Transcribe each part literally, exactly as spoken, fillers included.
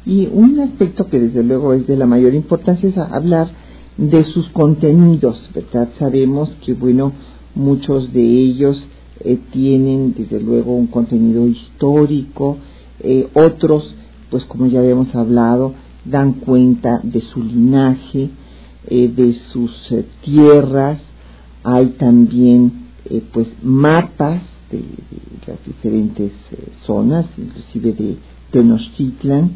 Y un aspecto que desde luego es de la mayor importancia es hablar de sus contenidos, ¿verdad? Sabemos que, bueno, muchos de ellos eh, tienen desde luego un contenido histórico, eh, otros, pues como ya habíamos hablado, dan cuenta de su linaje, eh, de sus eh, tierras. Hay también eh, pues mapas de, de las diferentes eh, zonas, inclusive de Tenochtitlan,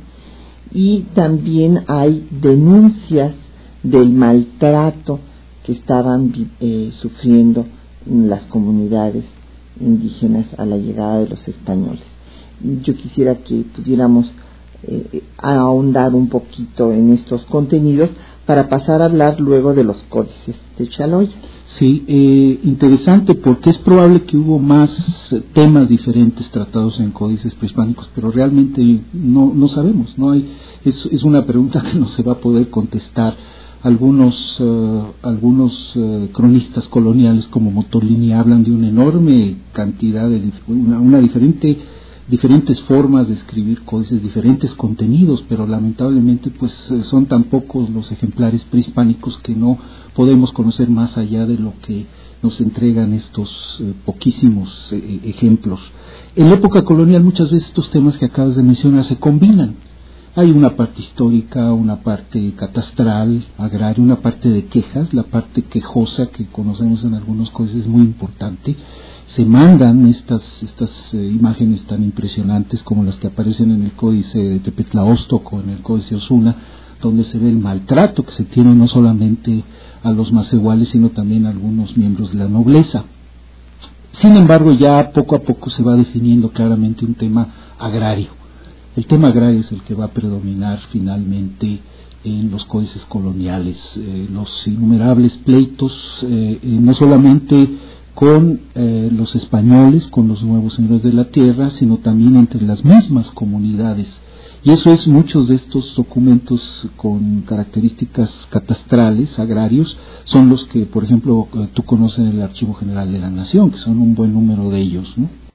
y también hay denuncias del maltrato que estaban eh, sufriendo las comunidades indígenas a la llegada de los españoles. Yo quisiera que pudiéramos eh, ahondar un poquito en estos contenidos para pasar a hablar luego de los códices de Chaloya. Sí, eh, interesante, porque es probable que hubo más temas diferentes tratados en códices prehispánicos, pero realmente no no sabemos, no hay es, es una pregunta que no se va a poder contestar. Algunos uh, algunos uh, cronistas coloniales como Mottolini hablan de una enorme cantidad de una, una diferente diferentes formas de escribir códices, diferentes contenidos, pero lamentablemente pues son tan pocos los ejemplares prehispánicos que no podemos conocer más allá de lo que nos entregan estos eh, poquísimos eh, ejemplos. En la época colonial muchas veces estos temas que acabas de mencionar se combinan. Hay una parte histórica, una parte catastral, agraria, una parte de quejas, la parte quejosa que conocemos en algunos códices es muy importante. Se mandan estas estas eh, imágenes tan impresionantes como las que aparecen en el códice de Tepetlaóstoc o en el códice Osuna, donde se ve el maltrato que se tiene no solamente a los macehuales, sino también a algunos miembros de la nobleza. Sin embargo, ya poco a poco se va definiendo claramente un tema agrario. El tema agrario es el que va a predominar finalmente en los códices coloniales. Eh, los innumerables pleitos, eh, eh, no solamente con eh, los españoles, con los nuevos señores de la tierra, sino también entre las mismas comunidades. Y eso es, muchos de estos documentos con características catastrales, agrarios, son los que, por ejemplo, tú conoces en el Archivo General de la Nación, que son un buen número de ellos, ¿no?